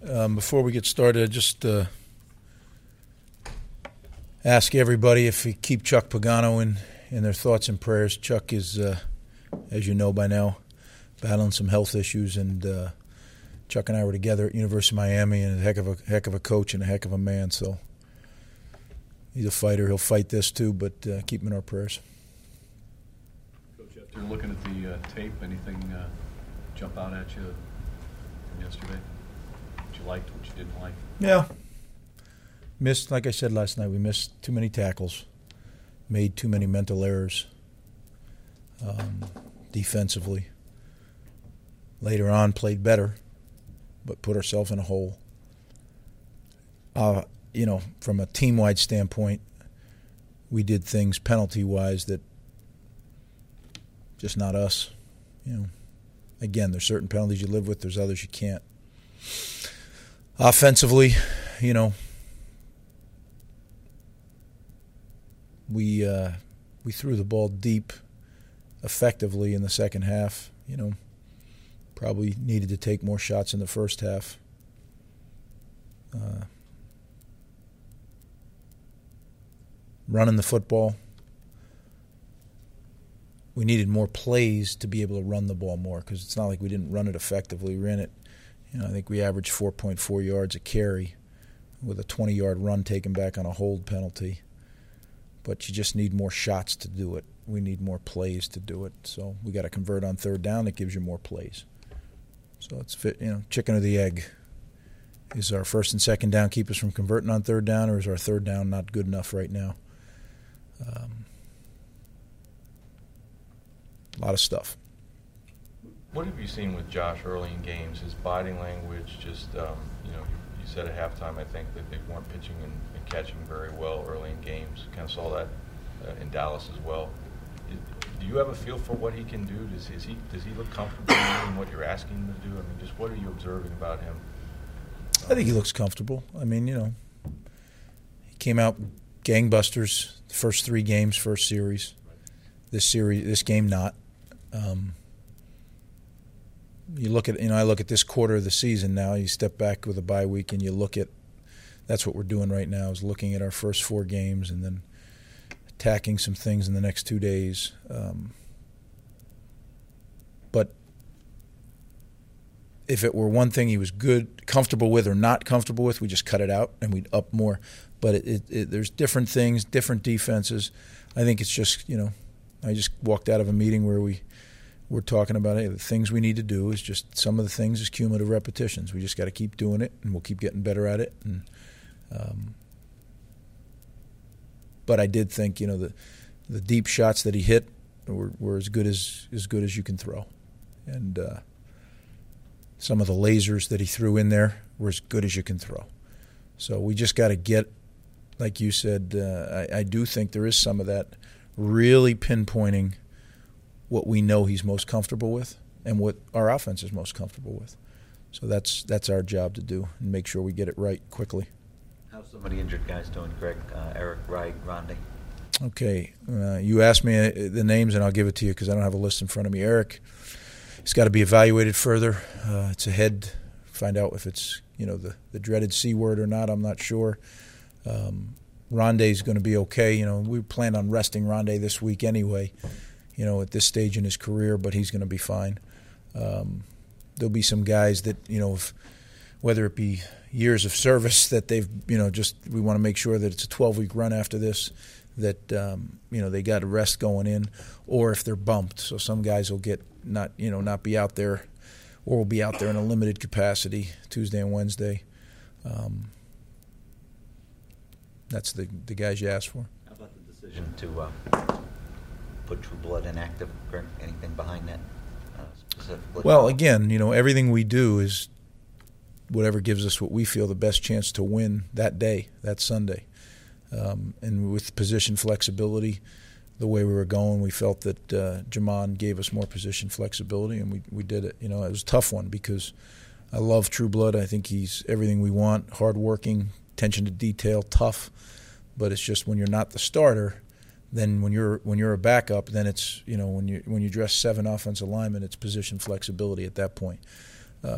Before we get started, just ask everybody if we keep Chuck Pagano in their thoughts and prayers. Chuck is, as you know by now, battling some health issues, and Chuck and I were together at University of Miami, and a heck of a coach and a heck of a man. So he's a fighter. He'll fight this too, but keep him in our prayers. Coach, after looking at the tape, anything jump out at you from yesterday? What you liked, what you didn't like? Yeah. Missed, like I said last night, we missed too many tackles, made too many mental errors defensively. Later on, played better, but put ourselves in a hole. From a team-wide standpoint, we did things penalty-wise that just not us. Again, there's certain penalties you live with, there's others you can't. Offensively, we threw the ball deep effectively in the second half. Probably needed to take more shots in the first half. Running the football, we needed more plays to be able to run the ball more, because it's not like we didn't run it effectively. We ran it, I think we averaged 4.4 yards a carry with a 20-yard run taken back on a hold penalty. But you just need more shots to do it. We need more plays to do it. So we got to convert on third down. That gives you more plays. So it's chicken or the egg. Is our first and second down keep us from converting on third down, or is our third down not good enough right now? A lot of stuff. What have you seen with Josh early in games? His body language, just you said at halftime, I think, that they weren't pitching and catching very well early in games. Kind of saw that in Dallas as well. Do you have a feel for what he can do? Does he look comfortable doing what you're asking him to do? I mean, just what are you observing about him? I think he looks comfortable. I mean, he came out gangbusters the first 3 games, first series. This game not. You look at, I look at this quarter of the season now. You step back with a bye week and you look at, that's what we're doing right now, is looking at our first 4 games and then attacking some things in the next 2 days. But if it were one thing he was comfortable with or not comfortable with, we just cut it out and we'd up more. But there's different things, different defenses. I think it's just, I just walked out of a meeting where we're talking about, the things we need to do is just, some of the things is cumulative repetitions. We just got to keep doing it, and we'll keep getting better at it. And but I did think, the deep shots that he hit were as good as you can throw, and some of the lasers that he threw in there were as good as you can throw. So we just got to get, like you said, I do think there is some of that, really pinpointing what we know he's most comfortable with and what our offense is most comfortable with. So that's our job to do, and make sure we get it right quickly. How's some of the injured guys doing, Greg? Eric, Wright, Rondé? Okay. You asked me the names, and I'll give it to you because I don't have a list in front of me. Eric, he's got to be evaluated further. It's a head. Find out if it's, the dreaded C word or not. I'm not sure. Rondé's going to be okay. We planned on resting Rondé this week anyway, at this stage in his career, but he's going to be fine. There'll be some guys that, whether it be years of service that they've, we want to make sure that it's a 12-week run after this, that, they got a rest going in, or if they're bumped. So some guys will not be out there, or will be out there in a limited capacity Tuesday and Wednesday. That's the guys you asked for. How about the decision to put True Blood inactive, Greg? Anything behind that specifically? Well, again, everything we do is whatever gives us what we feel the best chance to win that day, that Sunday. And with position flexibility, the way we were going, we felt that Jamon gave us more position flexibility, and we did it. It was a tough one because I love True Blood. I think he's everything we want, hardworking, attention to detail, tough. But it's just when you're not the starter, then when you're a backup, then it's when you dress 7 offensive linemen, it's position flexibility at that point.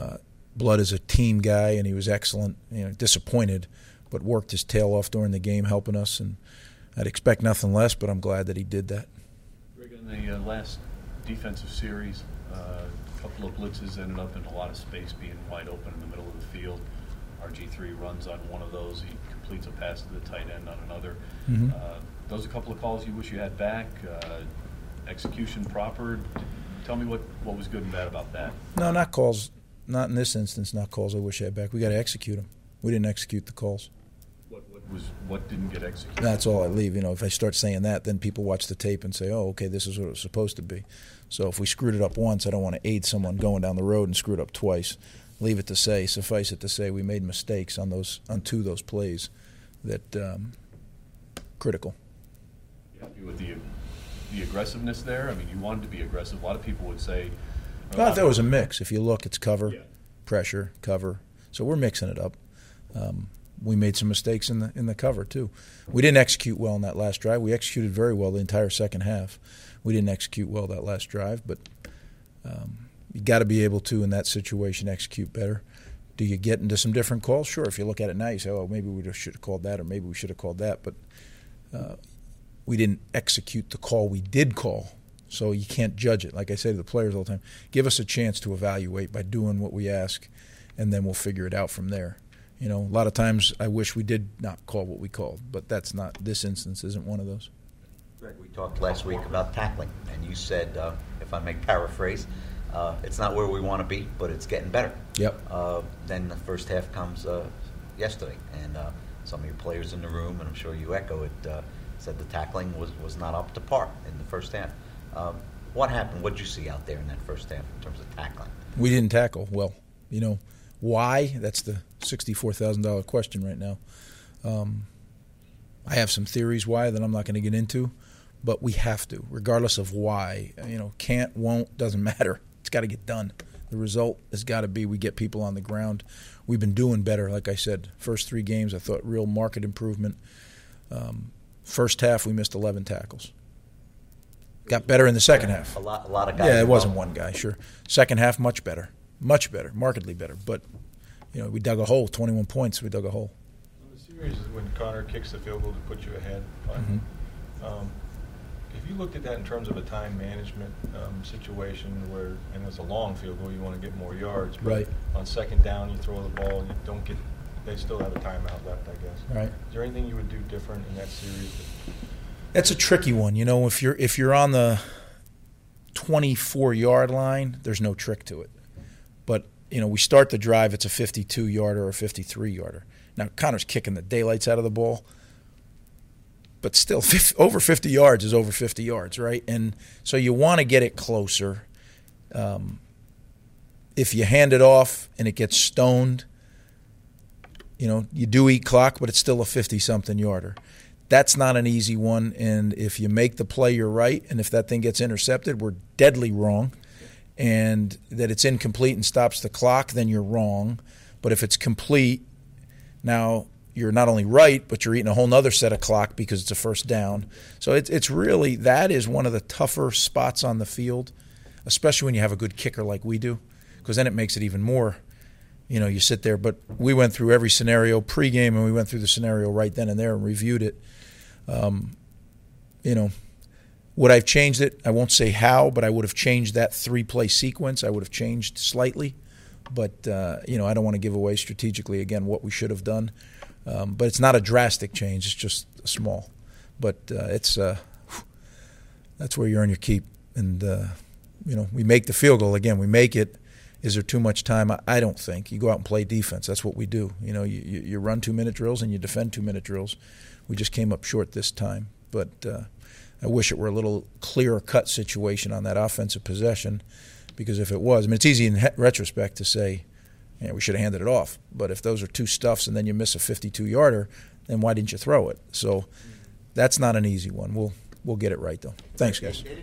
Blood is a team guy, and he was excellent. Disappointed, but worked his tail off during the game, helping us. And I'd expect nothing less, but I'm glad that he did that. Greg, in the last defensive series, a couple of blitzes ended up in a lot of space, being wide open in the middle of the field. RG3 runs on one of those. He completes a pass to the tight end on another. Mm-hmm. Those are a couple of calls you wish you had back. Execution proper. Tell me what was good and bad about that. No, not calls. Not in this instance. Not calls I wish I had back. We got to execute them. We didn't execute the calls. What didn't get executed? That's all I leave. If I start saying that, then people watch the tape and say, "Oh, okay, this is what it was supposed to be." So if we screwed it up once, I don't want to aid someone going down the road and screw it up twice. Leave it to say, suffice it to say, we made mistakes on two of those plays that critical. You happy with the aggressiveness there? I mean, you wanted to be aggressive. A lot of people would say. Well, I thought it was a mix. If you look, it's cover, Yeah. pressure, cover. So we're mixing it up. We made some mistakes in the cover too. We didn't execute well in that last drive. We executed very well the entire second half. We didn't execute well that last drive, but you got to be able to, in that situation, execute better. Do you get into some different calls? Sure. If you look at it now, you say, "Oh, maybe we should have called that, or maybe we should have called that." But we didn't execute the call we did call, so you can't judge it. Like I say to the players all the time, give us a chance to evaluate by doing what we ask, and then we'll figure it out from there. A lot of times I wish we did not call what we called, but that's not, this instance isn't one of those. Greg, we talked last week about tackling, and you said, if I may paraphrase, it's not where we want to be, but it's getting better. Yep. Then the first half comes yesterday, and some of your players in the room, and I'm sure you echo it, said the tackling was not up to par in the first half. What happened? What did you see out there in that first half in terms of tackling? We didn't tackle well. Why? That's the $64,000 question right now. I have some theories why that I'm not going to get into, but we have to, regardless of why. Can't, won't, doesn't matter. It's got to get done. The result has got to be we get people on the ground. We've been doing better, like I said. First 3 games, I thought real market improvement. First half, we missed 11 tackles. Got better in the second half. A lot of guys. Yeah, it wasn't one guy, sure. Second half, much better, markedly better. But we dug a hole, 21 points. We dug a hole. The series is when Connor kicks the field goal to put you ahead. Mm-hmm. If you looked at that in terms of a time management situation where, and it's a long field goal, you want to get more yards. But right. On second down, you throw the ball, you don't get. They still have a timeout left, I guess. Right. Is there anything you would do different in that series? That's a tricky one. If you're on the 24-yard line, there's no trick to it. But we start the drive, it's a 52-yarder or a 53-yarder. Now Connor's kicking the daylights out of the ball, but still, over 50 yards is over 50 yards, right? And so you want to get it closer. If you hand it off and it gets stoned, you do eat clock, but it's still a 50-something yarder. That's not an easy one, and if you make the play, you're right, and if that thing gets intercepted, we're deadly wrong, and that it's incomplete and stops the clock, then you're wrong. But if it's complete, now you're not only right, but you're eating a whole nother set of clock because it's a first down. So it's really, that is one of the tougher spots on the field, especially when you have a good kicker like we do, because then it makes it even more. You sit there, but we went through every scenario pregame, and we went through the scenario right then and there and reviewed it. Would I have changed it? I won't say how, but I would have changed that 3-play sequence. I would have changed slightly, but I don't want to give away strategically again what we should have done. But it's not a drastic change; it's just small. But it's that's where you earn your keep, and we make the field goal again. We make it. Is there too much time? I don't think. You go out and play defense. That's what we do. You run 2-minute drills and you defend 2-minute drills. We just came up short this time. But I wish it were a little clearer-cut situation on that offensive possession, because if it was, it's easy in retrospect to say, we should have handed it off. But if those are 2 stuffs and then you miss a 52-yarder, then why didn't you throw it? So that's not an easy one. We'll get it right, though. Thanks, guys.